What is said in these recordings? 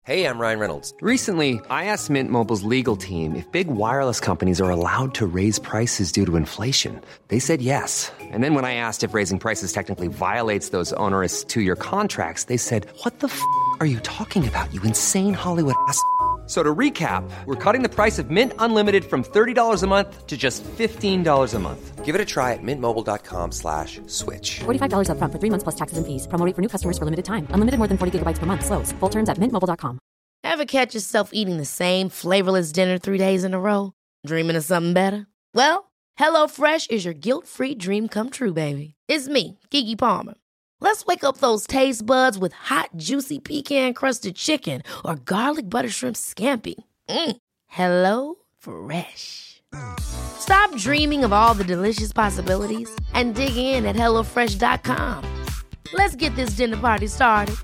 Hey, I'm Ryan Reynolds. Recently, I asked Mint Mobile's legal team if big wireless companies are allowed to raise prices due to inflation. They said yes. And then when I asked if raising prices technically violates those onerous two-year contracts, they said, "What the f*** are you talking about, you insane Hollywood ass?" So to recap, we're cutting the price of Mint Unlimited from $30 a month to just $15 a month. Give it a try at mintmobile.com/switch. $45 up front for 3 months plus taxes and fees. Promo rate for new customers for limited time. Unlimited more than 40 gigabytes per month. Slows full terms at mintmobile.com. Ever catch yourself eating the same flavorless dinner 3 days in a row? Dreaming of something better? Well, HelloFresh is your guilt-free dream come true, baby. It's me, Keke Palmer. Let's wake up those taste buds with hot, juicy pecan-crusted chicken or garlic butter shrimp scampi. Hello Fresh. Stop dreaming of all the delicious possibilities and dig in at HelloFresh.com. Let's get this dinner party started.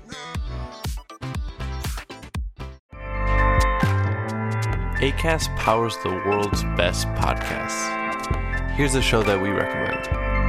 Acast powers the world's best podcasts. Here's a show that we recommend.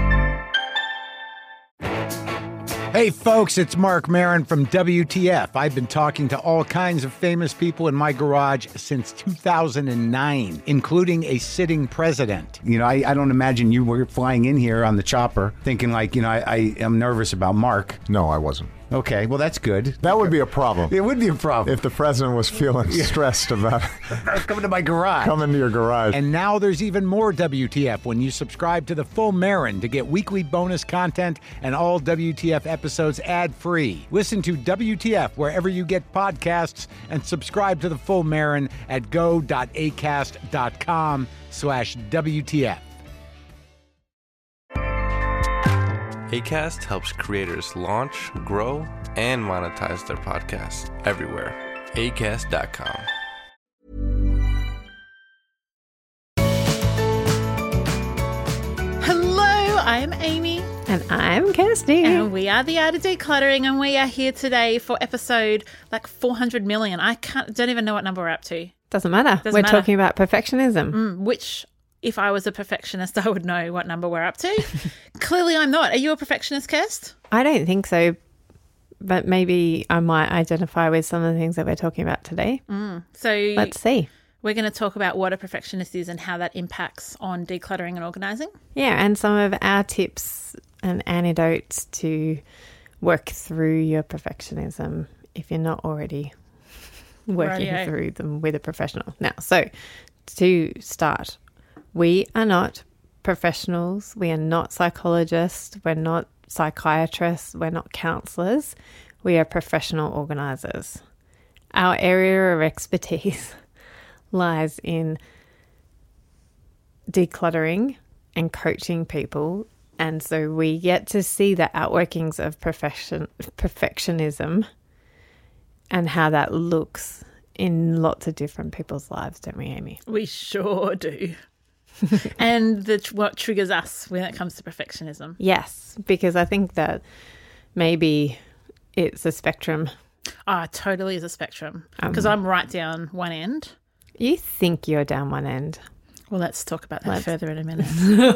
Hey folks, it's Mark Maron from WTF. I've been talking to all kinds of famous people in my garage since 2009, including a sitting president. You know, I don't imagine you were flying in here on the chopper thinking like, you know, I am nervous about Mark. No, I wasn't. Okay, well, that's good. That would be a problem. It would be a problem. If the president was feeling stressed about coming to my garage. Coming to your garage. And now there's even more WTF when you subscribe to the Full Marin to get weekly bonus content and all WTF episodes ad-free. Listen to WTF wherever you get podcasts and subscribe to the Full Marin at go.acast.com/WTF. Acast helps creators launch, grow, and monetize their podcasts everywhere. Acast.com. Hello, I'm Amy. And I'm Kirsty. And we are the Art of Decluttering, and we are here today for episode like 400 million. Don't even know what number we're up to. Doesn't matter. We're talking about perfectionism. Which, if I was a perfectionist, I would know what number we're up to. Clearly I'm not. Are you a perfectionist, Kirst? I don't think so, but maybe I might identify with some of the things that we're talking about today. So let's see. We're going to talk about what a perfectionist is and how that impacts on decluttering and organising. Yeah, and some of our tips and antidotes to work through your perfectionism if you're not already working through them with a professional. Now, so to start, we are not professionals. We are not psychologists. We're not psychiatrists. We're not counsellors. We are professional organisers. Our area of expertise lies in decluttering and coaching people. And so we get to see the outworkings of perfectionism and how that looks in lots of different people's lives, don't we, Amy? We sure do. And what triggers us when it comes to perfectionism. Yes, because I think that maybe it's a spectrum. It totally is a spectrum. Because I'm right down one end. You think you're down one end. Well, let's talk about that further in a minute.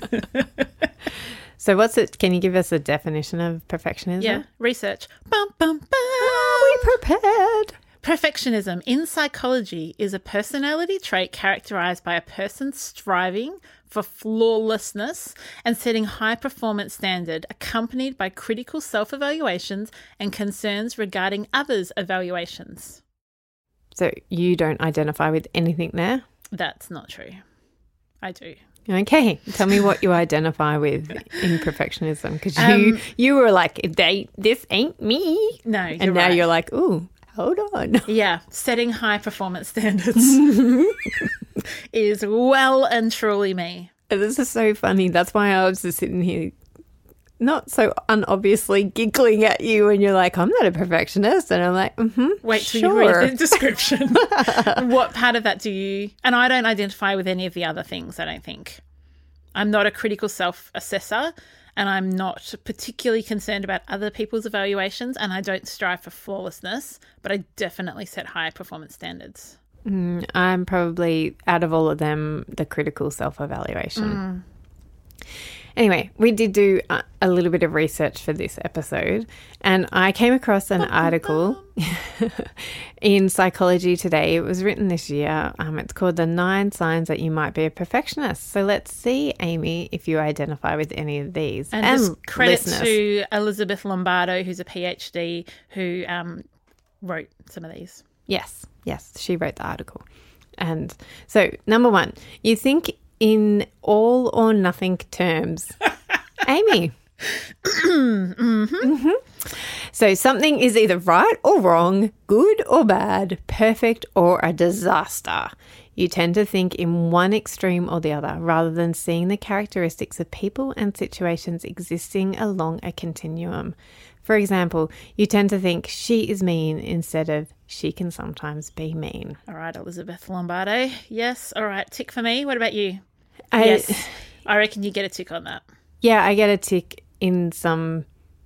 So what's it? Can you give us a definition of perfectionism? Yeah, research. Bum, bum, bum. Are we prepared? Perfectionism in psychology is a personality trait characterized by a person striving for flawlessness and setting high performance standard, accompanied by critical self-evaluations and concerns regarding others' evaluations. So you don't identify with anything there? That's not true. I do. Okay, tell me what you identify with in perfectionism, because you were like, this ain't me. No, and now you're like, ooh, hold on. Yeah, setting high performance standards is well and truly me. This is so funny. That's why I was just sitting here, not so unobviously giggling at you, and you're like, I'm not a perfectionist. And I'm like, Wait till sure. you read the description. What part of that do you... And I don't identify with any of the other things, I don't think. I'm not a critical self-assessor, and I'm not particularly concerned about other people's evaluations, and I don't strive for flawlessness, but I definitely set high performance standards. I'm probably, out of all of them, the critical self-evaluation. Anyway, we did do a little bit of research for this episode, and I came across an article in Psychology Today. It was written this year. It's called The 9 Signs That You Might Be a Perfectionist. So let's see, Amy, if you identify with any of these. And just credit to Elizabeth Lombardo, who's a PhD, who wrote some of these. Yes, she wrote the article. And so, number 1, you think in all or nothing terms. Amy. So something is either right or wrong, good or bad, perfect or a disaster. You tend to think in one extreme or the other rather than seeing the characteristics of people and situations existing along a continuum. For example, you tend to think she is mean instead of she can sometimes be mean. All right, Elizabeth Lombardo. Yes. All right. Tick for me. What about you? Yes. I reckon you get a tick on that. Yeah, I get a tick in some.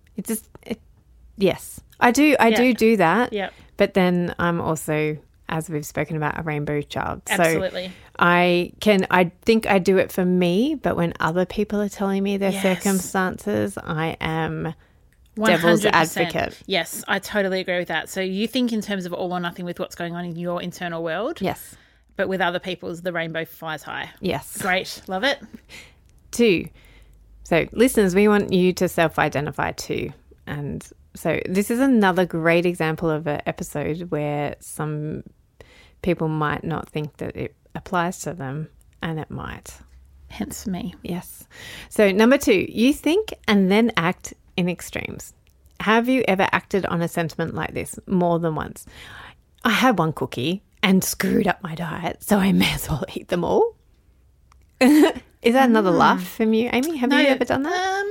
Yes, I do. I do that. Yeah. But then I'm also, as we've spoken about, a rainbow child. Absolutely. So I think I do it for me, but when other people are telling me their circumstances, I am 100%. Devil's advocate. Yes, I totally agree with that. So you think in terms of all or nothing with what's going on in your internal world. Yes. But with other people's, the rainbow flies high. Yes. Great. Love it. 2. So listeners, we want you to self-identify too. And so this is another great example of an episode where some people might not think that it applies to them, and it might. Hence me. Yes. So number 2, you think and then act in extremes. Have you ever acted on a sentiment like this more than once? I had one cookie and screwed up my diet, so I may as well eat them all. Is that another laugh from you, Amy? Have you ever done that?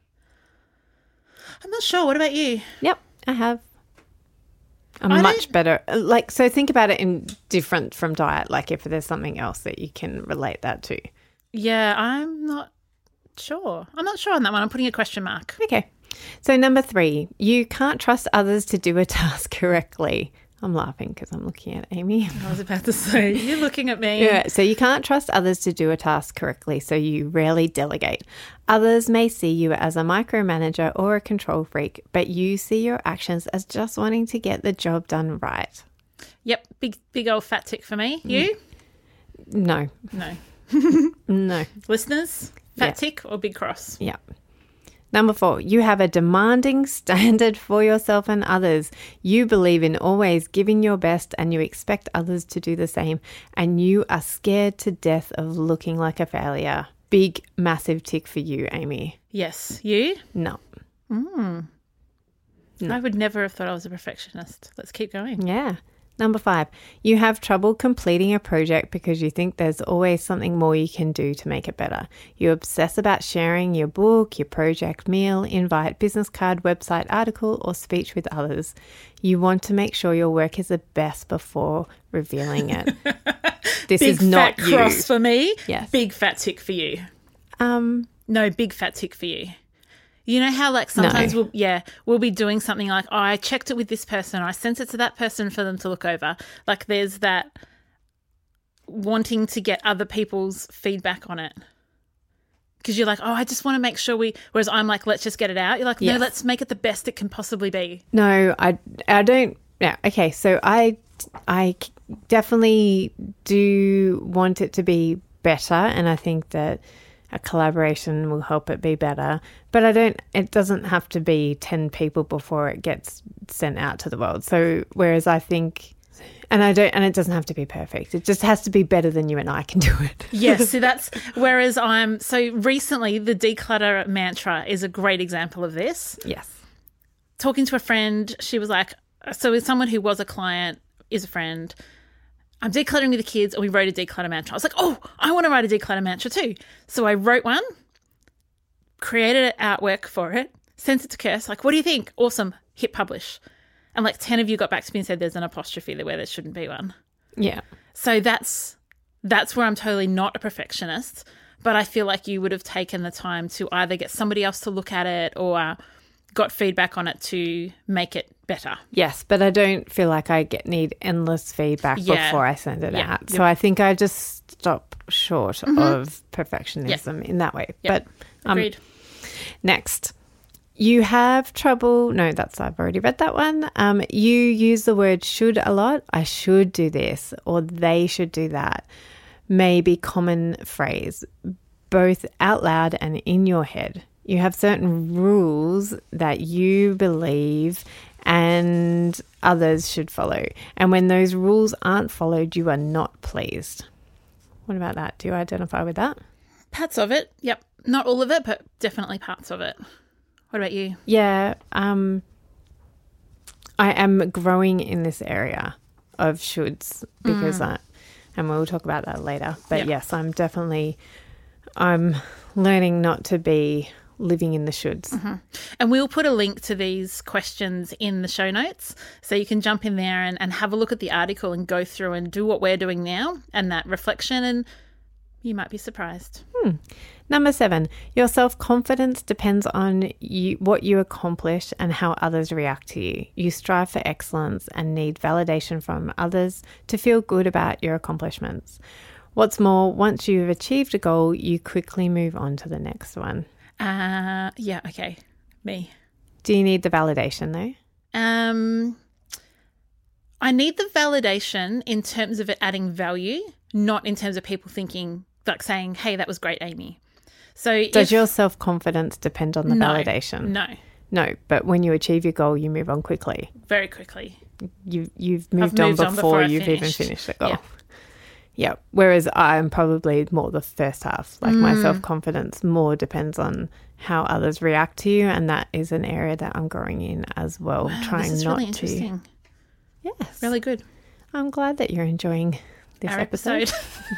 I'm not sure. What about you? Yep, I have. I'm much better. So think about it in different from diet, like if there's something else that you can relate that to. Yeah, I'm not sure. I'm not sure on that one. I'm putting a question mark. Okay. So number 3, you can't trust others to do a task correctly. I'm laughing because I'm looking at Amy. I was about to say, you're looking at me. Yeah, so you can't trust others to do a task correctly, so you rarely delegate. Others may see you as a micromanager or a control freak, but you see your actions as just wanting to get the job done right. Yep, big old fat tick for me. You? No. No. Listeners, fat tick or big cross? Yeah. Number 4, you have a demanding standard for yourself and others. You believe in always giving your best and you expect others to do the same, and you are scared to death of looking like a failure. Big, massive tick for you, Amy. Yes. You? No. No. I would never have thought I was a perfectionist. Let's keep going. Yeah. Number 5, you have trouble completing a project because you think there's always something more you can do to make it better. You obsess about sharing your book, your project, meal, invite, business card, website, article, or speech with others. You want to make sure your work is the best before revealing it. This is not you. Big fat cross for me. Yes. Big fat tick for you. No, big fat tick for you. You know how sometimes we'll be doing something like, oh, I checked it with this person, or I sent it to that person for them to look over. Like there's that wanting to get other people's feedback on it. Because you're like, oh, I just want to make sure whereas I'm like, let's just get it out. You're like, no, let's make it the best it can possibly be. No, I don't. Yeah. Okay. So I definitely do want it to be better. And I think that a collaboration will help it be better, but it doesn't have to be 10 people before it gets sent out to the world. So whereas I think, and it doesn't have to be perfect. It just has to be better than you and I can do it. Yes. So whereas so recently the declutter mantra is a great example of this. Yes. Talking to a friend, she was like, so with someone who was a client, is a friend, I'm decluttering with the kids, and we wrote a declutter mantra. I was like, oh, I want to write a declutter mantra too. So I wrote one, created an artwork for it, sent it to Kirst, like, what do you think? Awesome. Hit publish. And 10 of you got back to me and said there's an apostrophe there where there shouldn't be one. Yeah. So that's where I'm totally not a perfectionist, but I feel like you would have taken the time to either get somebody else to look at it or got feedback on it to make it better. Yes, but I don't feel like I need endless feedback before I send it out. So I think I just stop short of perfectionism in that way. But Agreed. Next. You have trouble. No, I've already read that one. You use the word should a lot. I should do this, or they should do that. Maybe common phrase, both out loud and in your head. You have certain rules that you believe and others should follow. And when those rules aren't followed, you are not pleased. What about that? Do you identify with that? Parts of it. Yep. Not all of it, but definitely parts of it. What about you? Yeah. I am growing in this area of shoulds because and we'll talk about that later. But yes, I'm learning not to be living in the shoulds. Mm-hmm. And we'll put a link to these questions in the show notes so you can jump in there and have a look at the article and go through and do what we're doing now and that reflection, and you might be surprised. Number 7, your self-confidence depends on what you accomplish and how others react to you. You strive for excellence and need validation from others to feel good about your accomplishments. What's more, once you've achieved a goal, you quickly move on to the next one. Yeah, okay. Me. Do you need the validation though? I need the validation in terms of it adding value, not in terms of people thinking, like saying, hey, that was great, Amy. So does your self-confidence depend on the validation? No, but when you achieve your goal, you move on quickly. Very quickly. You've moved on before you've even finished the goal. Yeah. Whereas I'm probably more the first half. Like my self-confidence more depends on how others react to you, and that is an area that I'm growing in as well. Wow, trying this is not really interesting. to. Yes. Really good. I'm glad that you're enjoying this Our episode.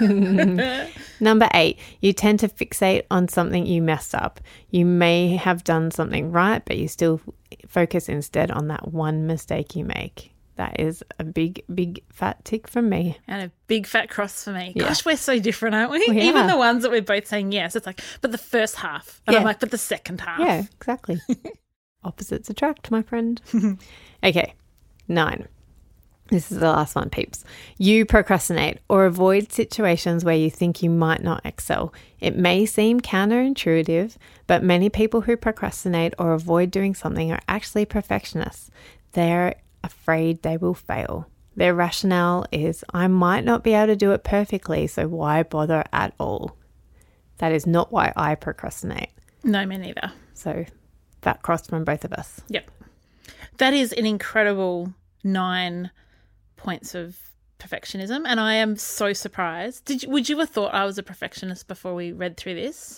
Number 8, you tend to fixate on something you messed up. You may have done something right, but you still focus instead on that one mistake you make. That is a big, big fat tick from me. And a big fat cross for me. Yeah. Gosh, we're so different, aren't we? We Even are. the ones that we're both saying yes. It's like, but the first half. And I'm like, but the second half. Yeah, exactly. Opposites attract, my friend. Okay, 9. This is the last one, peeps. You procrastinate or avoid situations where you think you might not excel. It may seem counterintuitive, but many people who procrastinate or avoid doing something are actually perfectionists. They're afraid they will fail. Their rationale is, I might not be able to do it perfectly, so why bother at all? That is not why I procrastinate. No, me neither. So that crossed from both of us. Yep. That is an incredible 9 points of perfectionism, and I am so surprised. Would you have thought I was a perfectionist before we read through this?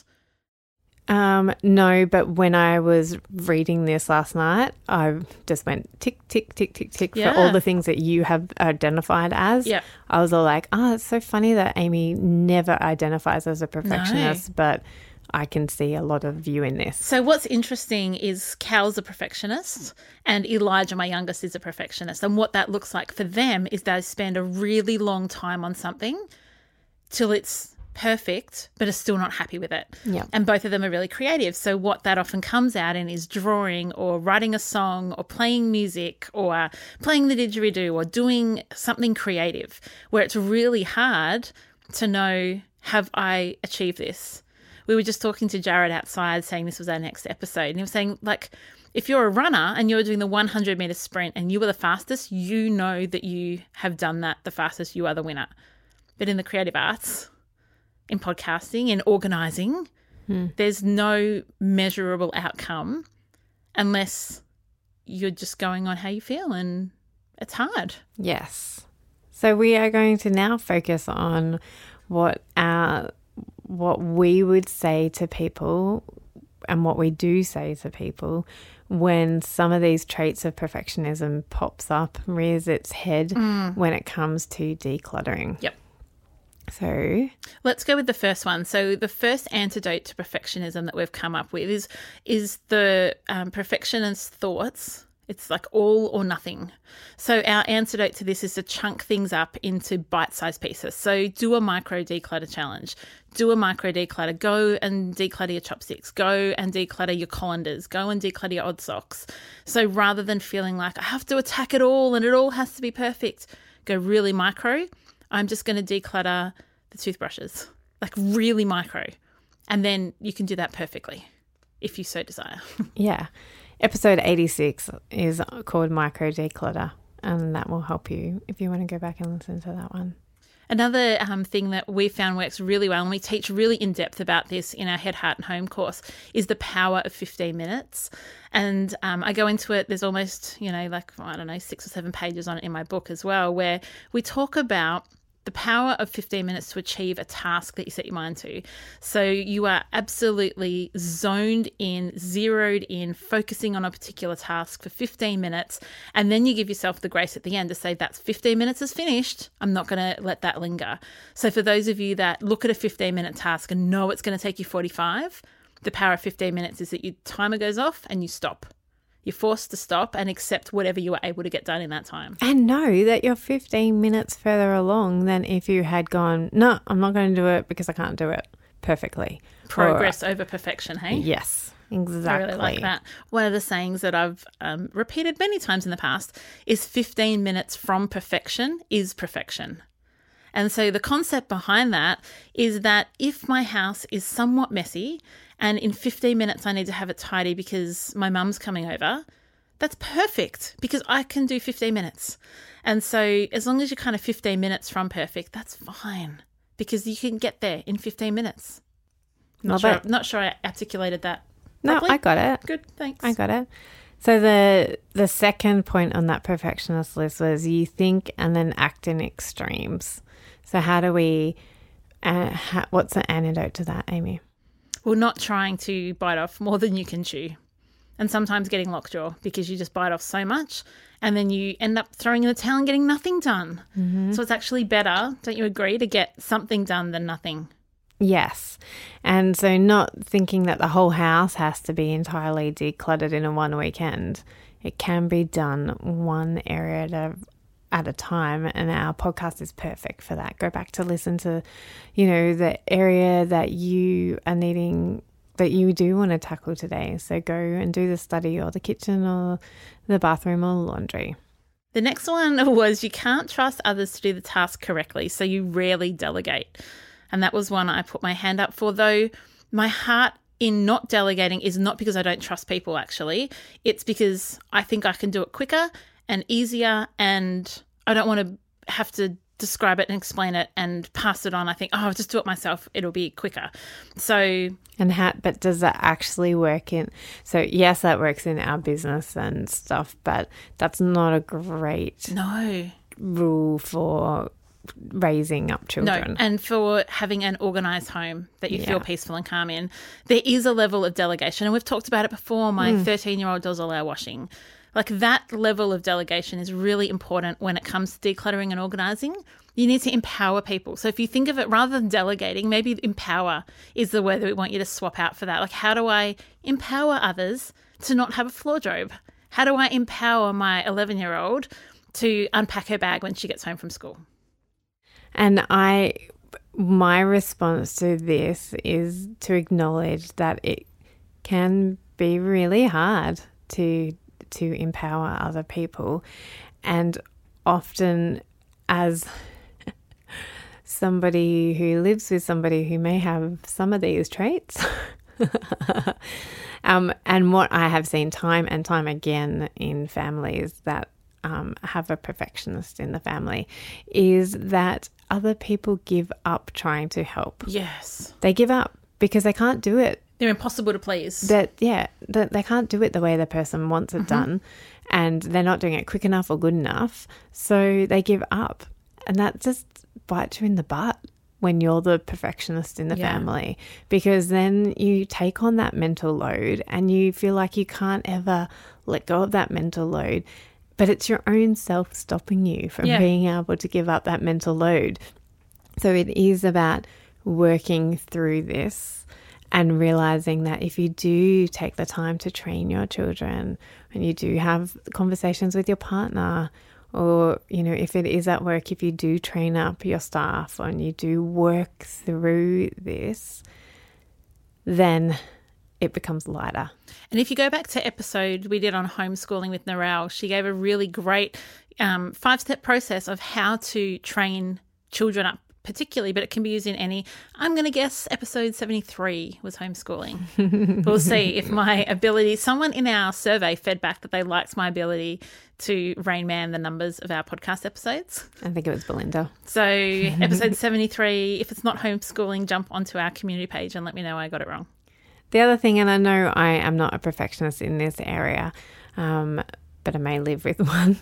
No, but when I was reading this last night, I just went tick, tick, tick, tick, tick for all the things that you have identified as. Yeah. I was all like, it's so funny that Amy never identifies as a perfectionist, but I can see a lot of you in this. So what's interesting is Cal's a perfectionist and Elijah, my youngest, is a perfectionist. And what that looks like for them is they spend a really long time on something till it's perfect, but are still not happy with it. Yeah. And both of them are really creative. So what that often comes out in is drawing or writing a song or playing music or playing the didgeridoo or doing something creative where it's really hard to know, have I achieved this? We were just talking to Jared outside saying this was our next episode. And he was saying, like, if you're a runner and you're doing the 100-meter sprint and you were the fastest, you know that you have done that the fastest, you are the winner. But in the creative arts, in podcasting, in organising, there's no measurable outcome unless you're just going on how you feel, and it's hard. Yes. So we are going to now focus on what we would say to people and what we do say to people when some of these traits of perfectionism pops up, rears its head when it comes to decluttering. Yep. So let's go with the first one. So the first antidote to perfectionism that we've come up with is the perfectionist thoughts. It's like all or nothing. So our antidote to this is to chunk things up into bite-sized pieces. So do a micro declutter challenge. Do a micro declutter. Go and declutter your chopsticks. Go and declutter your colanders. Go and declutter your odd socks. So rather than feeling like I have to attack it all and it all has to be perfect, go really micro. I'm just going to declutter the toothbrushes, like really micro. And then you can do that perfectly if you so desire. Yeah. Episode 86 is called Micro Declutter, and that will help you if you want to go back and listen to that one. Another thing that we found works really well, and we teach really in depth about this in our Head, Heart and Home course, is the power of 15 minutes. And I go into it, there's almost, 6 or 7 pages on it in my book as well, where we talk about the power of 15 minutes to achieve a task that you set your mind to. So you are absolutely zoned in, zeroed in, focusing on a particular task for 15 minutes. And then you give yourself the grace at the end to say, that's 15 minutes is finished. I'm not going to let that linger. So for those of you that look at a 15-minute task and know it's going to take you 45, the power of 15 minutes is that your timer goes off and you stop. You're forced to stop and accept whatever you were able to get done in that time. And know that you're 15 minutes further along than if you had gone, no, I'm not going to do it because I can't do it perfectly. Progress over perfection, hey? Yes, exactly. I really like that. One of the sayings that I've repeated many times in the past is 15 minutes from perfection is perfection. And so the concept behind that is that if my house is somewhat messy and in 15 minutes I need to have it tidy because my mum's coming over, that's perfect because I can do 15 minutes. And so as long as you're kind of 15 minutes from perfect, that's fine because you can get there in 15 minutes. Not sure I articulated that properly. No, I got it. Good, thanks. I got it. So the second point on that perfectionist list was you think and then act in extremes. So how do we, what's the antidote to that, Amy? Well, not trying to bite off more than you can chew. And sometimes getting lockjaw because you just bite off so much and then you end up throwing in the towel and getting nothing done. Mm-hmm. So it's actually better, don't you agree, to get something done than nothing? Yes. And so not thinking that the whole house has to be entirely decluttered in a one weekend. It can be done one area at a time, and our podcast is perfect for that. Go back to listen to, the area that you are needing, that you do want to tackle today. So go and do the study or the kitchen or the bathroom or laundry. The next one was you can't trust others to do the task correctly, so you rarely delegate. And that was one I put my hand up for, though my heart in not delegating is not because I don't trust people, actually. It's because I think I can do it quicker and easier, and I don't want to have to describe it and explain it and pass it on. I think, I'll just do it myself. It'll be quicker. So, but does that actually work in? So yes, that works in our business and stuff, but that's not a great rule for raising up children. No, and for having an organised home that you feel peaceful and calm in, there is a level of delegation, and we've talked about it before. My 13-year-old does all our washing. Like that level of delegation is really important when it comes to decluttering and organising. You need to empower people. So if you think of it, rather than delegating, maybe empower is the word that we want you to swap out for that. Like, how do I empower others to not have a floor job? How do I empower my 11-year-old to unpack her bag when she gets home from school? And my response to this is to acknowledge that it can be really hard to empower other people. And often as somebody who lives with somebody who may have some of these traits, and what I have seen time and time again in families that have a perfectionist in the family is that other people give up trying to help. Yes. They give up because they can't do it. They're impossible to please. They can't do it the way the person wants it done, and they're not doing it quick enough or good enough, so they give up. And that just bites you in the butt when you're the perfectionist in the family, because then you take on that mental load and you feel like you can't ever let go of that mental load. But it's your own self stopping you from being able to give up that mental load. So it is about working through this and realizing that if you do take the time to train your children and you do have conversations with your partner, or, if it is at work, if you do train up your staff and you do work through this, then it becomes lighter. And if you go back to episode we did on homeschooling with Narelle, she gave a really great 5-step process of how to train children up particularly, but it can be used in any. I'm going to guess episode 73 was homeschooling. We'll see if my ability, someone in our survey fed back that they liked my ability to Rain Man the numbers of our podcast episodes. I think it was Belinda. So episode 73, if it's not homeschooling, jump onto our community page and let me know I got it wrong. The other thing, and I know I am not a perfectionist in this area, but I may live with one,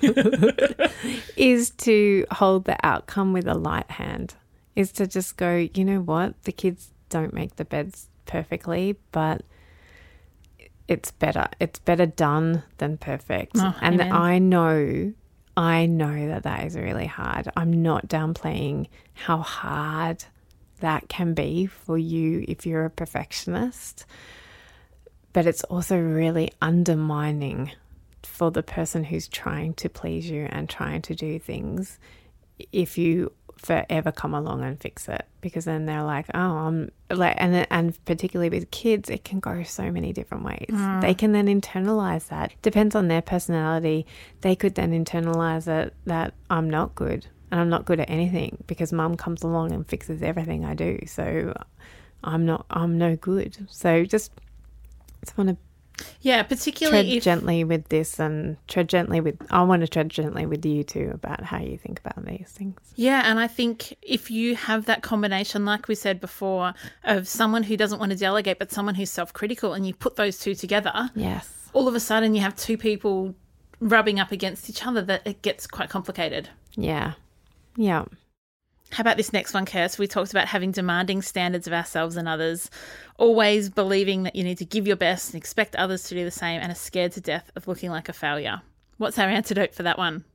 is to hold the outcome with a light hand, is to just go, you know what, the kids don't make the beds perfectly, but it's better. It's better done than perfect. Oh, and amen. I know that is really hard. I'm not downplaying how hard that can be for you if you're a perfectionist, but it's also really undermining for the person who's trying to please you and trying to do things if you forever come along and fix it, because then they're like, oh, I'm like, and particularly with kids, it can go so many different ways. They can then internalize that. Depends on their personality. They could then internalize it that I'm not good and I'm not good at anything because mum comes along and fixes everything I do. So I'm no good. So just want to particularly tread gently with this and I want to tread gently with you too about how you think about these things. Yeah, and I think if you have that combination, like we said before, of someone who doesn't want to delegate but someone who's self-critical, and you put those two together, yes, all of a sudden you have two people rubbing up against each other that it gets quite complicated. Yeah. How about this next one, Kirst? We talked about having demanding standards of ourselves and others, always believing that you need to give your best and expect others to do the same, and are scared to death of looking like a failure. What's our antidote for that one?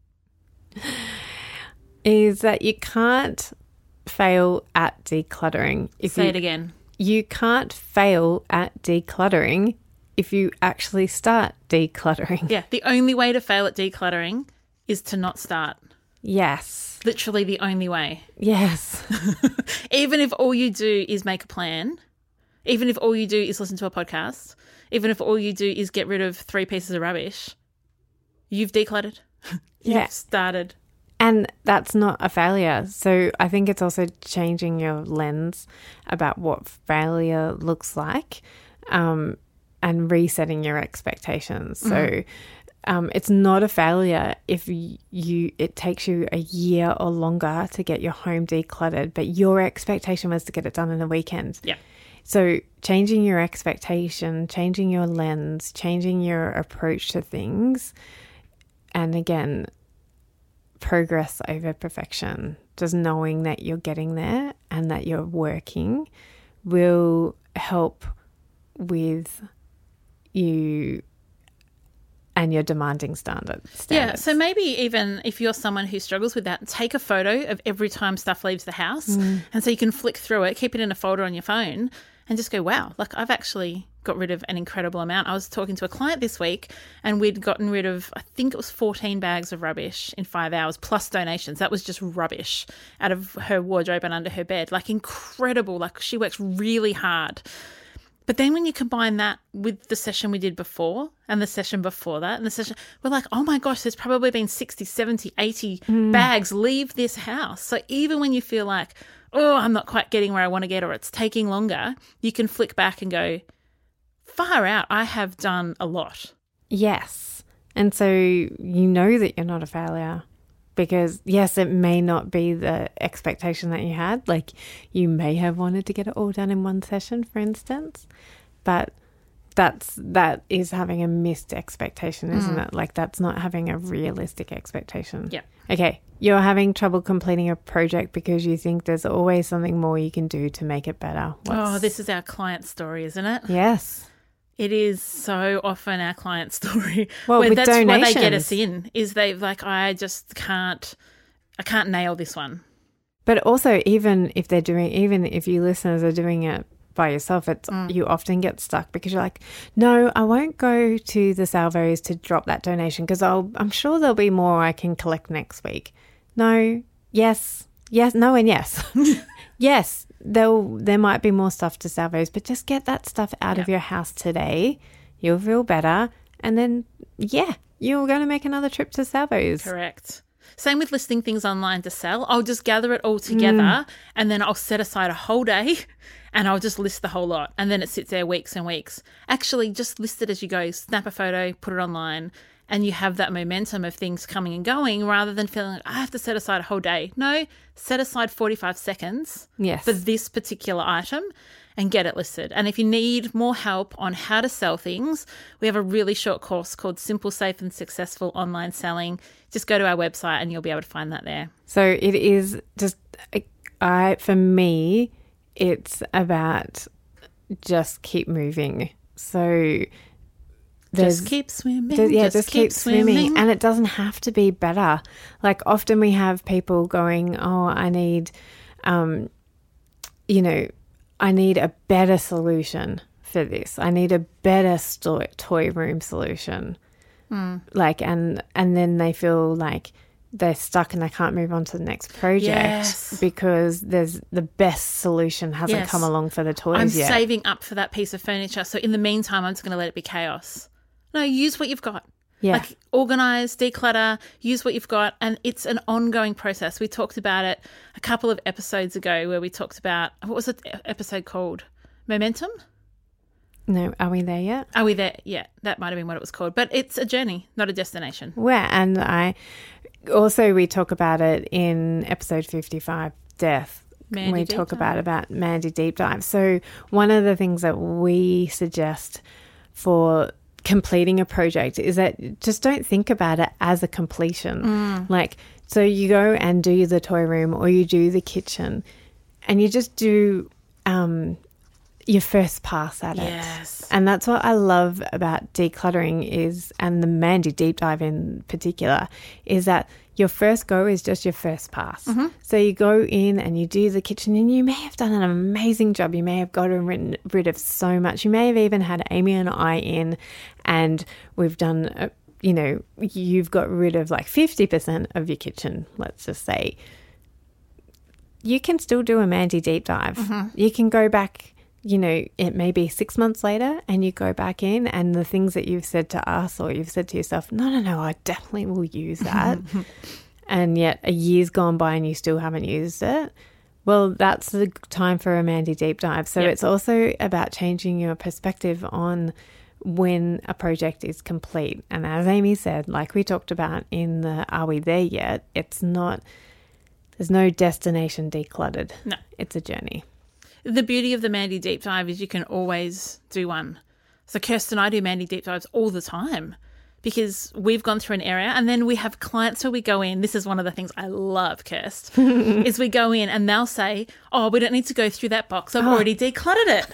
Is that you can't fail at decluttering. Say it again. You can't fail at decluttering if you actually start decluttering. Yeah, the only way to fail at decluttering is to not start. Yes. Literally the only way. Yes. Even if all you do is make a plan, even if all you do is listen to a podcast, even if all you do is get rid of 3 pieces of rubbish, you've decluttered. You've started. And that's not a failure. So I think it's also changing your lens about what failure looks like, and resetting your expectations. So it's not a failure if it takes you a year or longer to get your home decluttered, but your expectation was to get it done in a weekend. Yeah. So changing your expectation, changing your lens, changing your approach to things, and again, progress over perfection, just knowing that you're getting there and that you're working will help with you and your demanding standards. Yeah, so maybe even if you're someone who struggles with that, take a photo of every time stuff leaves the house, and so you can flick through it, keep it in a folder on your phone, and just go, wow, like I've actually got rid of an incredible amount. I was talking to a client this week and we'd gotten rid of, I think it was 14 bags of rubbish in 5 hours plus donations. That was just rubbish out of her wardrobe and under her bed. Like incredible. Like she works really hard. But then when you combine that with the session we did before and the session before that and the session, we're like, oh my gosh, there's probably been 60, 70, 80 bags leave this house. So even when you feel like, oh, I'm not quite getting where I want to get or it's taking longer, you can flick back and go, far out, I have done a lot. Yes. And so you know that you're not a failure. Because, yes, it may not be the expectation that you had. Like, you may have wanted to get it all done in one session, for instance. But that is having a missed expectation, isn't it? Like, that's not having a realistic expectation. Yeah. Okay, you're having trouble completing a project because you think there's always something more you can do to make it better. This is our client story, isn't it? Yes. It is so often our client story. Well, with that's donations. why they get us in, is they like, I can't nail this one. But also, even if you listeners are doing it by yourself, you often get stuck because you're like, no, I won't go to the Salvos to drop that donation because I'm sure there'll be more I can collect next week. No, yes, no, and yes. Yes, there might be more stuff to Salvos, but just get that stuff out of your house today. You'll feel better. And then, you're going to make another trip to Salvos. Correct. Same with listing things online to sell. I'll just gather it all together and then I'll set aside a whole day and I'll just list the whole lot. And then it sits there weeks and weeks. Actually, just list it as you go. Snap a photo, put it online, and you have that momentum of things coming and going rather than feeling like I have to set aside a whole day. No, set aside 45 seconds for this particular item and get it listed. And if you need more help on how to sell things, we have a really short course called Simple, Safe and Successful Online Selling. Just go to our website and you'll be able to find that there. So it is just, for me, it's about just keep moving. So just keep swimming. Just keep swimming. And it doesn't have to be better. Like often we have people going, oh, I need, I need a better solution for this. I need a better toy room solution. Like, and then they feel like they're stuck and they can't move on to the next project because the best solution hasn't come along for the toys yet. I'm saving up for that piece of furniture. So in the meantime, I'm just going to let it be chaos. No, use what you've got. Yeah. Like organize, declutter, use what you've got. And it's an ongoing process. We talked about it a couple of episodes ago where we talked about, what was the episode called? Momentum? No, are we there yet? Are we there? Yeah, that might have been what it was called. But it's a journey, not a destination. Yeah, and we talk about it in episode 55, Death. We talk about Mandy Deep Dive. So one of the things that we suggest for completing a project is that just don't think about it as a completion. Like, so you go and do the toy room or you do the kitchen and you just do your first pass at it. And that's what I love about decluttering and the Mandy Deep Dive in particular, is that your first go is just your first pass. So you go in and you do the kitchen and you may have done an amazing job. You may have gotten rid of so much. You may have even had Amy and I in and we've done, you've got rid of like 50% of your kitchen, let's just say. You can still do a Mandy Deep Dive. You can go back, it may be 6 months later and you go back in and the things that you've said to us or you've said to yourself, no, I definitely will use that. And yet a year's gone by and you still haven't used it. Well, that's the time for a Mandy Deep Dive. So it's also about changing your perspective on when a project is complete. And as Amy said, like we talked about in the Are We There Yet? There's no destination decluttered. No. It's a journey. The beauty of the Mandy Deep Dive is you can always do one. So Kirsten and I do Mandy Deep Dives all the time because we've gone through an area and then we have clients where we go in. This is one of the things I love, Kirst, is we go in and they'll say, oh, we don't need to go through that box. I've already decluttered it.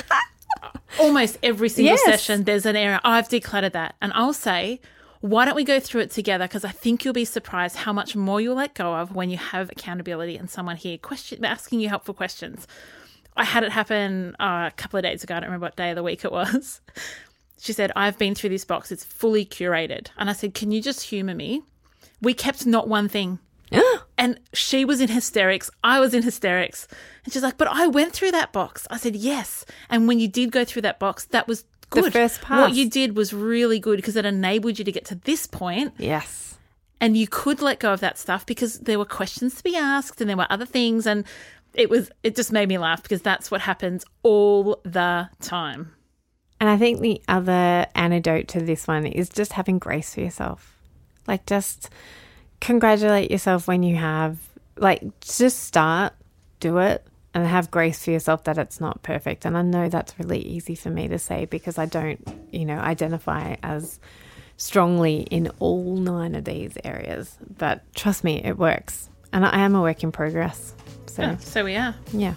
Almost every single session there's an area. I've decluttered that. And I'll say, why don't we go through it together? Because I think you'll be surprised how much more you'll let go of when you have accountability and someone here asking you helpful questions. I had it happen a couple of days ago. I don't remember what day of the week it was. She said, I've been through this box. It's fully curated. And I said, can you just humour me? We kept not one thing. And she was in hysterics. I was in hysterics. And she's like, but I went through that box. I said, yes. And when you did go through that box, that was good. The first pass. What you did was really good because it enabled you to get to this point. Yes. And you could let go of that stuff because there were questions to be asked and there were other things. And it just made me laugh because that's what happens all the time. And I think the other antidote to this one is just having grace for yourself. Like, just congratulate yourself when you have, just start, do it, and have grace for yourself that it's not perfect. And I know that's really easy for me to say because I don't, identify as strongly in all 9 of these areas. But trust me, it works. And I am a work in progress. So we are. Yeah.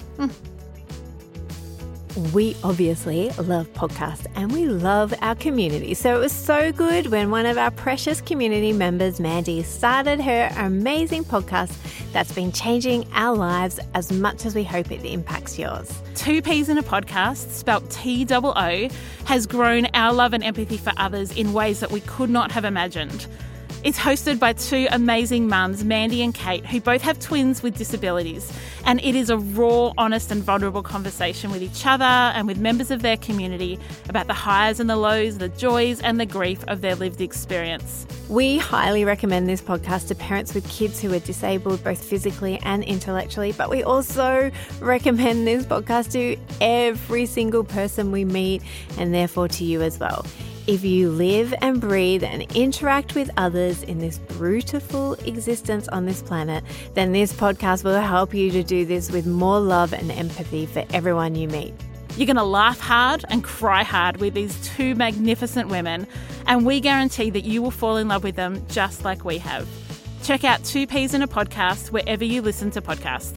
We obviously love podcasts and we love our community. So it was so good when one of our precious community members, Mandy, started her amazing podcast that's been changing our lives as much as we hope it impacts yours. 2 P's in a Podcast, spelt TOO, has grown our love and empathy for others in ways that we could not have imagined. It's hosted by two amazing mums, Mandy and Kate, who both have twins with disabilities. And it is a raw, honest and vulnerable conversation with each other and with members of their community about the highs and the lows, the joys and the grief of their lived experience. We highly recommend this podcast to parents with kids who are disabled both physically and intellectually, but we also recommend this podcast to every single person we meet and therefore to you as well. If you live and breathe and interact with others in this beautiful existence on this planet, then this podcast will help you to do this with more love and empathy for everyone you meet. You're going to laugh hard and cry hard with these two magnificent women, and we guarantee that you will fall in love with them just like we have. Check out Two Peas in a Podcast wherever you listen to podcasts.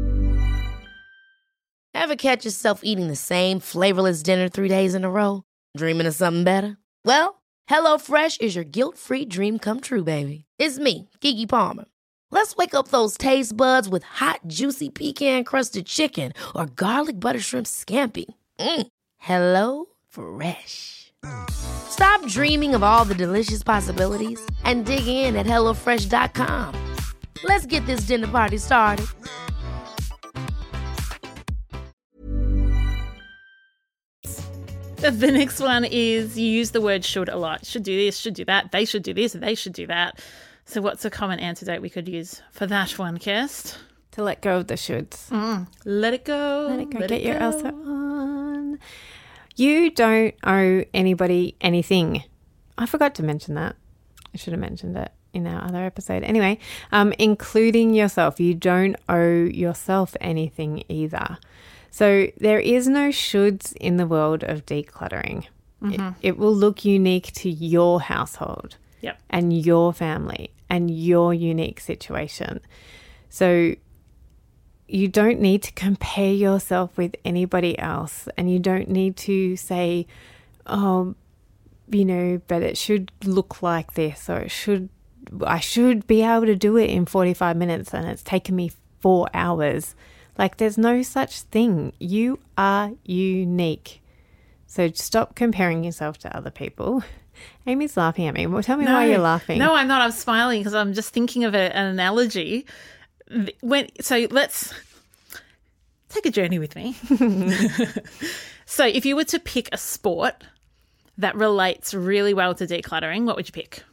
Ever catch yourself eating the same flavorless dinner 3 days in a row? Dreaming of something better? Well, HelloFresh is your guilt-free dream come true, baby. It's me, Keke Palmer. Let's wake up those taste buds with hot, juicy pecan-crusted chicken or garlic butter shrimp scampi. HelloFresh. Stop dreaming of all the delicious possibilities and dig in at HelloFresh.com. Let's get this dinner party started. The next one is you use the word should a lot. Should do this, should do that. They should do this, they should do that. So what's a common antidote we could use for that one, Kirst? To let go of the shoulds. Let it go. Let it go. Get your Elsa on. You don't owe anybody anything. I forgot to mention that. I should have mentioned it in our other episode. Anyway, including yourself. You don't owe yourself anything either. So there is no shoulds in the world of decluttering. It will look unique to your household and your family and your unique situation. So you don't need to compare yourself with anybody else, and you don't need to say, oh, you know, but it should look like this, or I should be able to do it in 45 minutes and it's taken me 4 hours. Like, there's no such thing. You are unique. So stop comparing yourself to other people. Amy's laughing at me. Well, tell me why you're laughing. No, I'm not. I'm smiling because I'm just thinking of an analogy. So let's take a journey with me. So if you were to pick a sport that relates really well to decluttering, what would you pick?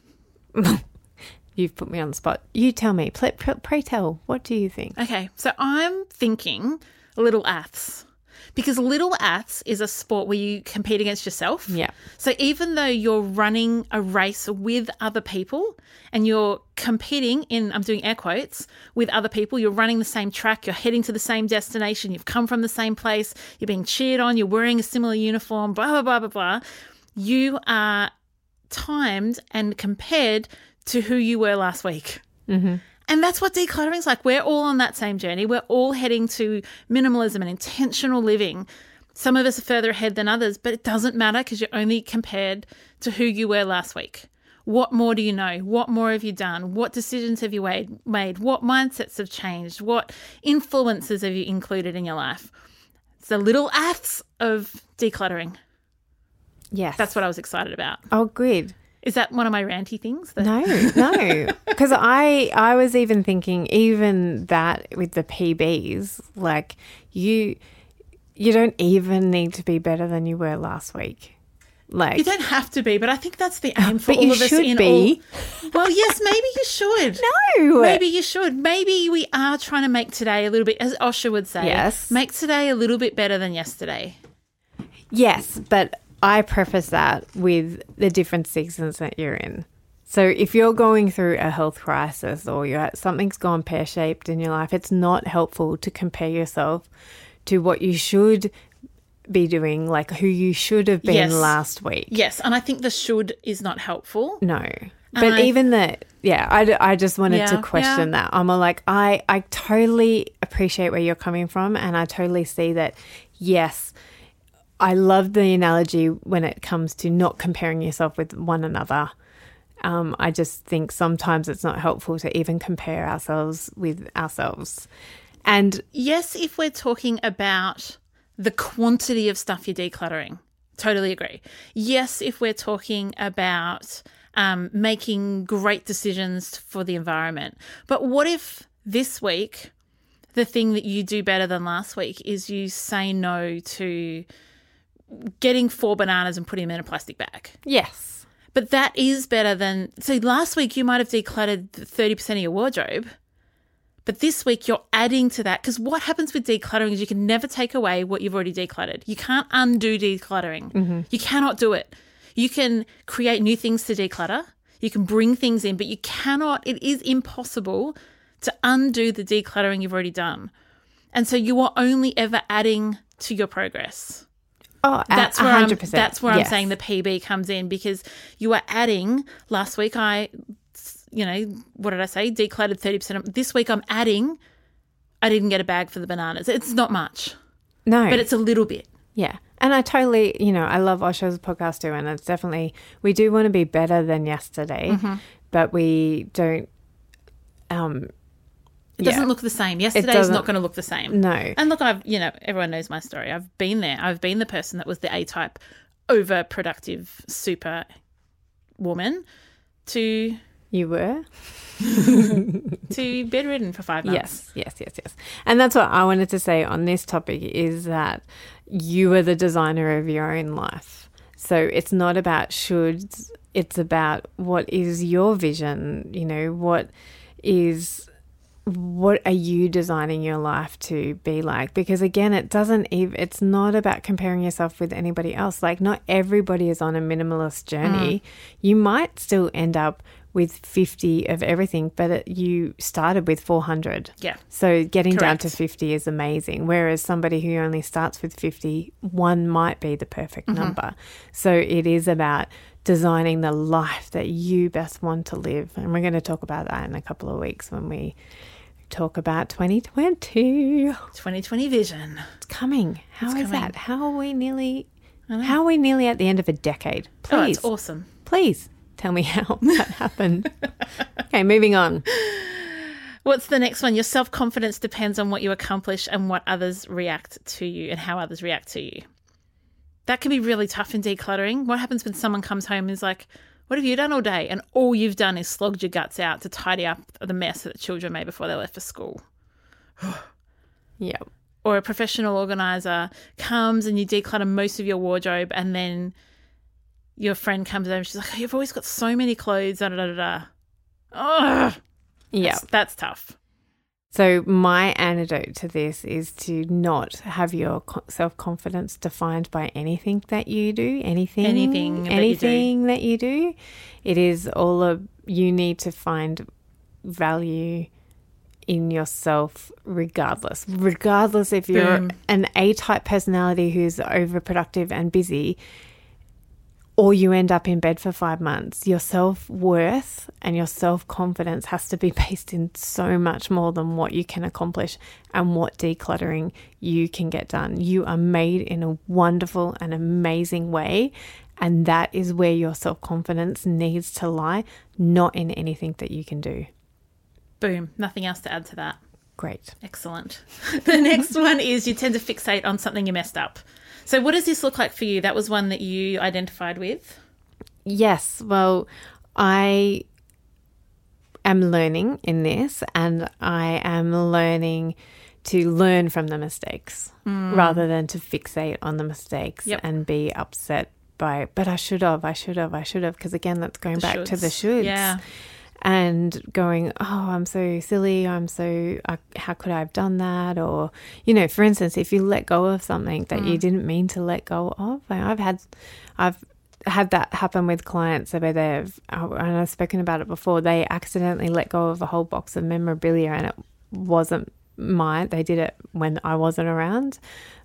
You've put me on the spot. You tell me. Pray tell. What do you think? Okay, so I'm thinking Little Aths, because Little Aths is a sport where you compete against yourself. Yeah. So even though you're running a race with other people and you're competing in, I'm doing air quotes, with other people, you're running the same track, you're heading to the same destination, you've come from the same place, you're being cheered on, you're wearing a similar uniform, blah, blah, blah, blah, blah. You are timed and compared to who you were last week. And that's what decluttering is like. We're all on that same journey. We're all heading to minimalism and intentional living. Some of us are further ahead than others, but it doesn't matter because you're only compared to who you were last week. What more do you know? What more have you done? What decisions have you made? What mindsets have changed? What influences have you included in your life? It's the Little Aths of decluttering. Yes. That's what I was excited about. Oh, good. Is that one of my ranty things? No. Because I was even thinking, even that with the PBs, like you don't even need to be better than you were last week. Like, you don't have to be, but I think that's the aim for all you of us. Should be. Well, yes, maybe you should. No. Maybe you should. Maybe we are trying to make today a little bit, as Osher would say, yes, make today a little bit better than yesterday. Yes, but I preface that with the different seasons that you're in. So if you're going through a health crisis or something's gone pear-shaped in your life, it's not helpful to compare yourself to what you should be doing, like who you should have been last week. Yes, and I think the should is not helpful. No. But I just wanted to question that. I'm like, I totally appreciate where you're coming from, and I totally see that, yes, I love the analogy when it comes to not comparing yourself with one another. I just think sometimes it's not helpful to even compare ourselves with ourselves. And yes, if we're talking about the quantity of stuff you're decluttering, totally agree. Yes, if we're talking about making great decisions for the environment. But what if this week the thing that you do better than last week is you say no to getting 4 bananas and putting them in a plastic bag? Yes. But that is better than... So last week you might have decluttered 30% of your wardrobe, but this week you're adding to that, because what happens with decluttering is you can never take away what you've already decluttered. You can't undo decluttering. Mm-hmm. You cannot do it. You can create new things to declutter. You can bring things in, but you cannot... It is impossible to undo the decluttering you've already done. And so you are only ever adding to your progress. Oh, that's where 100%. That's where I'm saying the PB comes in, because you are adding. Last week what did I say? Decluttered 30%. This week I'm adding, I didn't get a bag for the bananas. It's not much. No. But it's a little bit. Yeah. And I totally, I love Osho's podcast too, and it's definitely, we do want to be better than yesterday, but we don't, it doesn't look the same. Yesterday's not going to look the same. No. And look, everyone knows my story. I've been there. I've been the person that was the A-type, overproductive, super woman to... You were? to bedridden for 5 months. Yes. And that's what I wanted to say on this topic, is that you are the designer of your own life. So it's not about shoulds. It's about what is your vision, what are you designing your life to be like? Because again, it's not about comparing yourself with anybody else. Like, not everybody is on a minimalist journey. You might still end up with 50 of everything, but you started with 400. Yeah. So getting down Correct. to 50 is amazing. Whereas somebody who only starts with 50, one might be the perfect number. So it is about designing the life that you best want to live. And we're going to talk about that in a couple of weeks when we talk about 2020. 2020 vision. It's coming. How is that? How are we nearly at the end of a decade? Please. Oh, it's awesome. Please tell me how that happened. Okay, moving on. What's the next one? Your self-confidence depends on what you accomplish and what others react to you and how others react to you. That can be really tough in decluttering. What happens when someone comes home and is like, what have you done all day? And all you've done is slogged your guts out to tidy up the mess that the children made before they left for school. Yep. Or a professional organizer comes and you declutter most of your wardrobe, and then your friend comes over and she's like, oh, you've always got so many clothes, da-da-da-da-da. Ugh. Yeah. That's tough. So my antidote to this is to not have your self-confidence defined by anything that you do, anything that you do. It is you need to find value in yourself regardless if you're an A-type personality who's overproductive and busy, or you end up in bed for 5 months. Your self-worth and your self-confidence has to be based in so much more than what you can accomplish and what decluttering you can get done. You are made in a wonderful and amazing way, and that is where your self-confidence needs to lie, not in anything that you can do. Boom. Nothing else to add to that. Great. Excellent. The next one is you tend to fixate on something you messed up. So what does this look like for you? That was one that you identified with? Yes. Well, I am learning in this, and I am learning to learn from the mistakes rather than to fixate on the mistakes and be upset by, but I should have, because again, that's going back to the shoulds. Yeah. And going, oh, I'm so silly. How could I have done that? Or, for instance, if you let go of something that you didn't mean to let go of. I've had that happen with clients where and I've spoken about it before, they accidentally let go of a whole box of memorabilia and it wasn't mine. They did it when I wasn't around.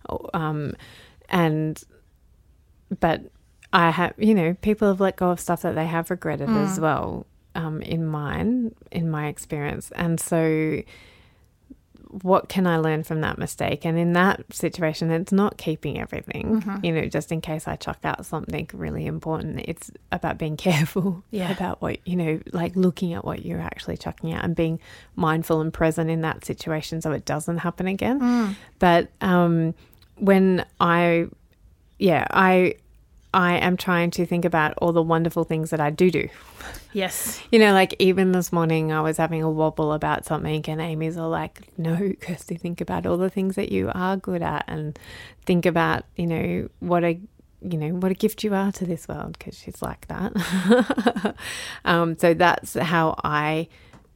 But I have, people have let go of stuff that they have regretted as well. In my experience. And so what can I learn from that mistake? And in that situation, it's not keeping everything, just in case I chuck out something really important. It's about being careful about what, like looking at what you're actually chucking out and being mindful and present in that situation so it doesn't happen again. But when I I am trying to think about all the wonderful things that I do. Yes. You know, like even this morning I was having a wobble about something and Amy's all like, no, Kirsty, think about all the things that you are good at and think about, what a gift you are to this world, because she's like that. So that's how I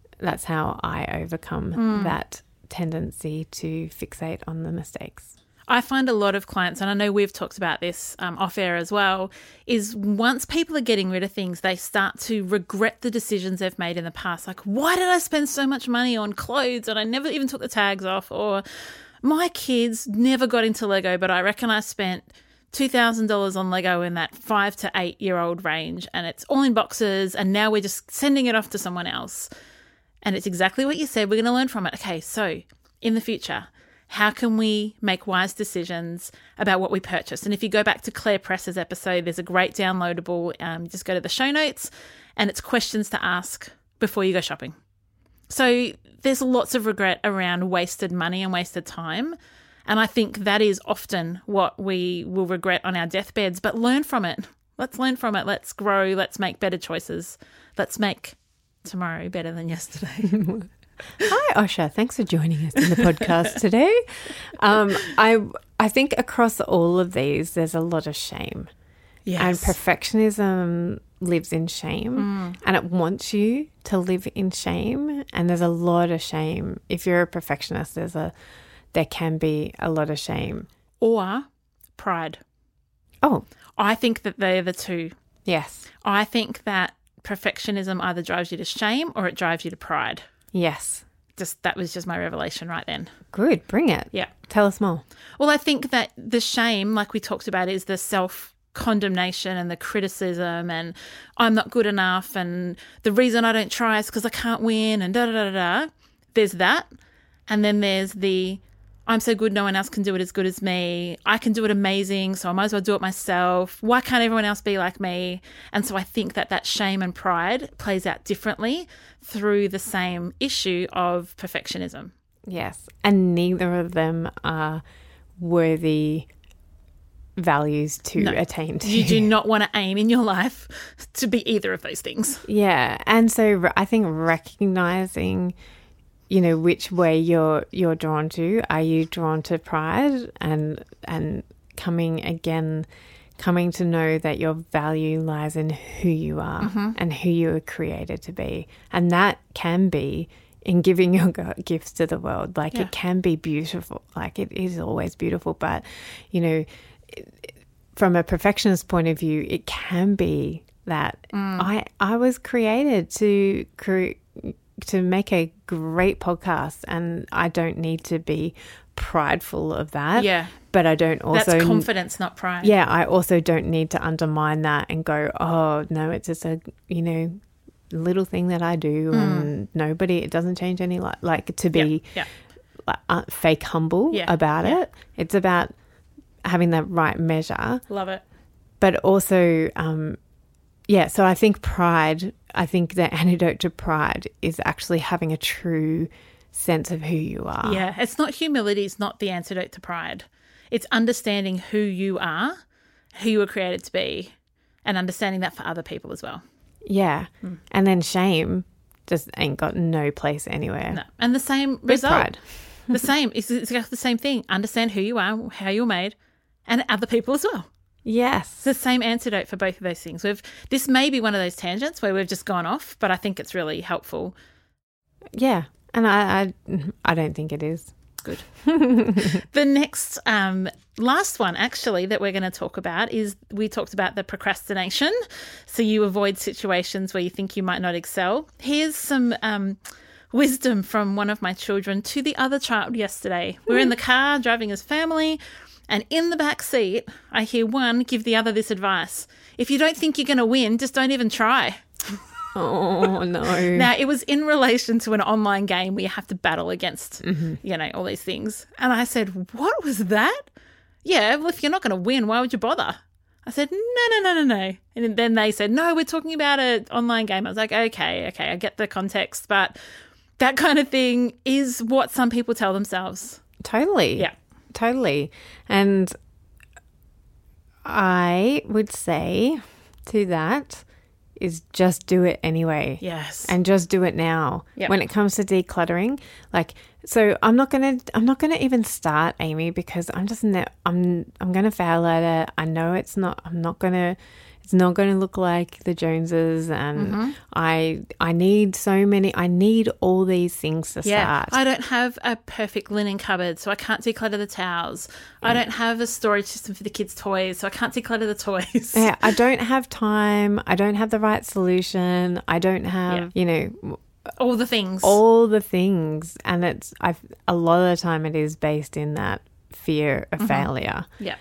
overcome that tendency to fixate on the mistakes. I find a lot of clients, and I know we've talked about this off air as well, is once people are getting rid of things, they start to regret the decisions they've made in the past. Like, why did I spend so much money on clothes and I never even took the tags off? Or my kids never got into Lego, but I reckon I spent $2,000 on Lego in that 5 to 8 year old range, and it's all in boxes, and now we're just sending it off to someone else. And it's exactly what you said. We're going to learn from it. Okay, so in the future, how can we make wise decisions about what we purchase? And if you go back to Claire Press's episode, there's a great downloadable. Just go to the show notes, and it's questions to ask before you go shopping. So there's lots of regret around wasted money and wasted time. And I think that is often what we will regret on our deathbeds. But learn from it. Let's learn from it. Let's grow. Let's make better choices. Let's make tomorrow better than yesterday. Hi, Osha. Thanks for joining us in the podcast today. I think across all of these, there's a lot of shame. Yes. And perfectionism lives in shame, and it wants you to live in shame. And there's a lot of shame. If you're a perfectionist, there can be a lot of shame. Or pride. Oh. I think that they're the two. Yes. I think that perfectionism either drives you to shame or it drives you to pride. Yes. That was just my revelation right then. Good. Bring it. Yeah. Tell us more. Well, I think that the shame, like we talked about, is the self-condemnation and the criticism and I'm not good enough and the reason I don't try is because I can't win and da-da-da-da-da. There's that. And then there's the I'm so good, no one else can do it as good as me. I can do it amazing, so I might as well do it myself. Why can't everyone else be like me? And so I think that shame and pride plays out differently through the same issue of perfectionism. Yes, and neither of them are worthy values to attain to. You do not want to aim in your life to be either of those things. Yeah, and so I think recognizing which way you're drawn to. Are you drawn to pride and coming to know that your value lies in who you are and who you were created to be. And that can be in giving your gifts to the world. Like it can be beautiful. Like it is always beautiful. But, from a perfectionist point of view, it can be that I was created to make a great podcast, and I don't need to be prideful of that. Yeah. But I don't also... That's confidence, not pride. Yeah, I also don't need to undermine that and go, oh, no, it's just a, little thing that I do and it doesn't change any like to be fake humble about it. It's about having the right measure. Love it. But also... so I think the antidote to pride is actually having a true sense of who you are. Yeah, it's not humility, it's not the antidote to pride. It's understanding who you are, who you were created to be, and understanding that for other people as well. Yeah. And then shame just ain't got no place anywhere. No. And the same result. Pride. The same. It's the same thing. Understand who you are, how you're made, and other people as well. Yes. It's the same antidote for both of those things. This may be one of those tangents where we've just gone off, but I think it's really helpful. Yeah. And I don't think it is. Good. The next, last one actually that we're going to talk about is we talked about the procrastination. So you avoid situations where you think you might not excel. Here's some wisdom from one of my children to the other child yesterday. We were in the car driving as family. And in the back seat, I hear one give the other this advice. If you don't think you're going to win, just don't even try. Oh, no. Now, it was in relation to an online game where you have to battle against, all these things. And I said, what was that? Yeah, well, if you're not going to win, why would you bother? I said, no. And then they said, no, we're talking about an online game. I was like, okay, I get the context. But that kind of thing is what some people tell themselves. Totally. Yeah. Totally. And I would say to that is just do it anyway. Yes. And just do it now. Yep. When it comes to decluttering, like, so I'm not gonna even start, Amy, because I'm gonna fail at it. I know it's not gonna look like the Joneses, and I need all these things to start. I don't have a perfect linen cupboard, so I can't declutter the towels. I don't have a storage system for the kids' toys, so I can't declutter the toys. Yeah, I don't have time. I don't have the right solution. I don't have, all the things. And a lot of the time it is based in that fear of failure. Yeah.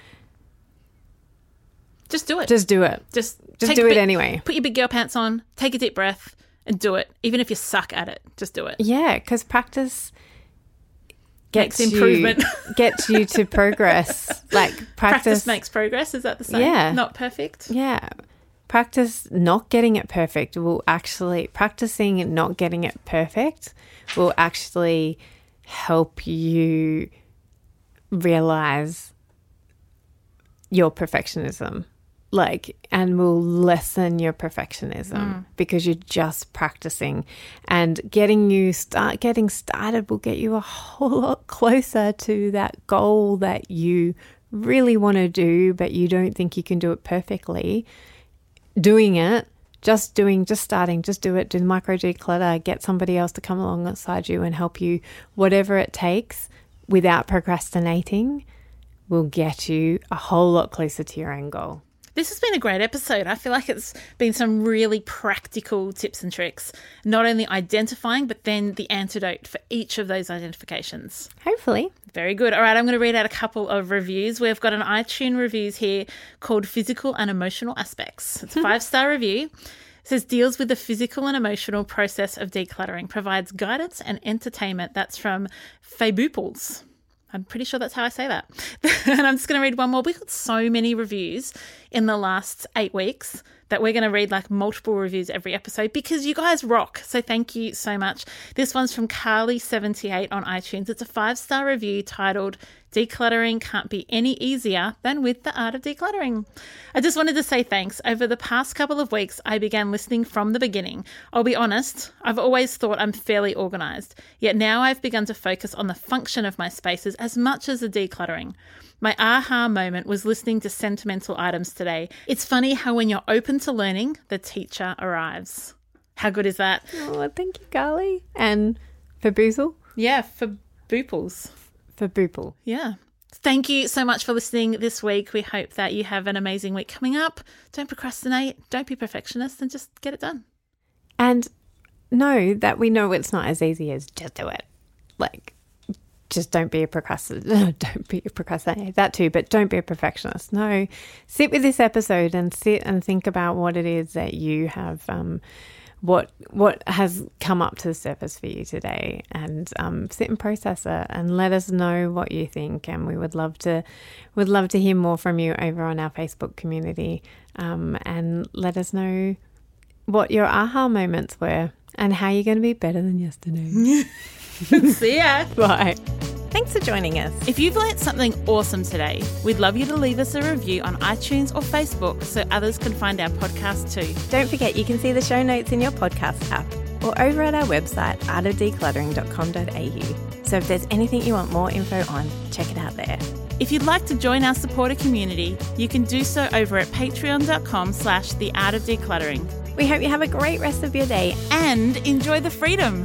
Just do it. Just do it. Just do it anyway. Put your big girl pants on, take a deep breath, and do it. Even if you suck at it, just do it. Yeah, because practice gets improvement. Gets you to progress. Like practice makes progress. Is that the same? Yeah. Not perfect? Yeah. Practicing not getting it perfect will actually help you realize your perfectionism, and will lessen your perfectionism because you're just practicing, and getting started will get you a whole lot closer to that goal that you really want to do, but you don't think you can do it perfectly. Doing it, just starting, just do it, do the micro declutter, get somebody else to come alongside you and help you, whatever it takes, without procrastinating, will get you a whole lot closer to your end goal. This has been a great episode. I feel like it's been some really practical tips and tricks, not only identifying, but then the antidote for each of those identifications. Hopefully. Very good. All right, I'm going to read out a couple of reviews. We've got an iTunes reviews here called Physical and Emotional Aspects. It's a 5-star review. It says, deals with the physical and emotional process of decluttering, provides guidance and entertainment. That's from Fabooples. I'm pretty sure that's how I say that. And I'm just going to read one more. We've got so many reviews in the last 8 weeks that we're going to read multiple reviews every episode because you guys rock. So thank you so much. This one's from Carly78 on iTunes. It's a 5-star review titled, Decluttering Can't Be Any Easier Than With the Art of Decluttering. I just wanted to say thanks. Over the past couple of weeks, I began listening from the beginning. I'll be honest, I've always thought I'm fairly organised, yet now I've begun to focus on the function of my spaces as much as the decluttering. My aha moment was listening to Sentimental Items today. It's funny how when you're open to learning, the teacher arrives. How good is that? Oh, thank you, Carly. And Faboozle? Yeah, Fabooples. Faboople. Yeah. Thank you so much for listening this week. We hope that you have an amazing week coming up. Don't procrastinate. Don't be perfectionist and just get it done. And know that we know it's not as easy as just do it. Just don't be a procrastinator. Don't be a procrastinator. That too, but don't be a perfectionist. No, sit with this episode and sit and think about what it is that you have, what has come up to the surface for you today, and sit and process it and let us know what you think. And we would love to hear more from you over on our Facebook community, and let us know what your aha moments were and how you're going to be better than yesterday. See ya. Bye. Thanks for joining us. If you've learnt something awesome today, we'd love you to leave us a review on iTunes or Facebook so others can find our podcast too. Don't forget you can see the show notes in your podcast app or over at our website, artofdecluttering.com.au. So if there's anything you want more info on, check it out there. If you'd like to join our supporter community, you can do so over at patreon.com/theartofdecluttering. We hope you have a great rest of your day and enjoy the freedom.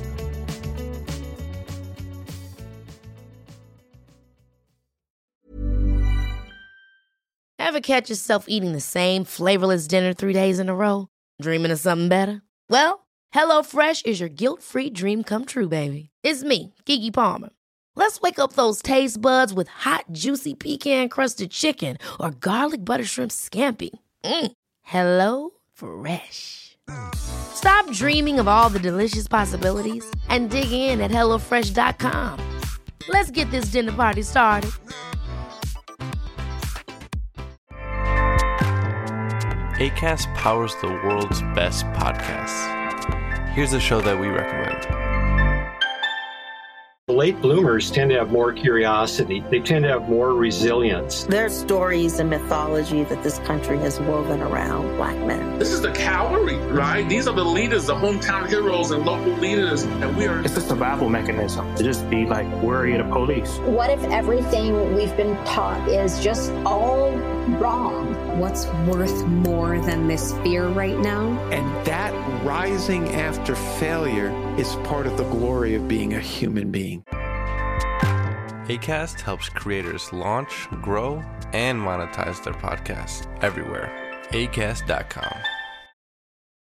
Ever catch yourself eating the same flavorless dinner 3 days in a row? Dreaming of something better? Well, HelloFresh is your guilt-free dream come true, baby. It's me, Keke Palmer. Let's wake up those taste buds with hot, juicy pecan-crusted chicken or garlic butter shrimp scampi. Hello Fresh. Stop dreaming of all the delicious possibilities and dig in at HelloFresh.com. Let's get this dinner party started. Acast powers the world's best podcasts. Here's a show that we recommend. late bloomers tend to have more curiosity. They tend to have more resilience. There's stories and mythology that this country has woven around Black men. This is the cavalry, right? These are the leaders, the hometown heroes and local leaders, and we are... It's a survival mechanism to just be like worried of the police. What if everything we've been taught is just all wrong? What's worth more than this fear right now? And that rising after failure is part of the glory of being a human being. Acast helps creators launch, grow, and monetize their podcasts everywhere. Acast.com.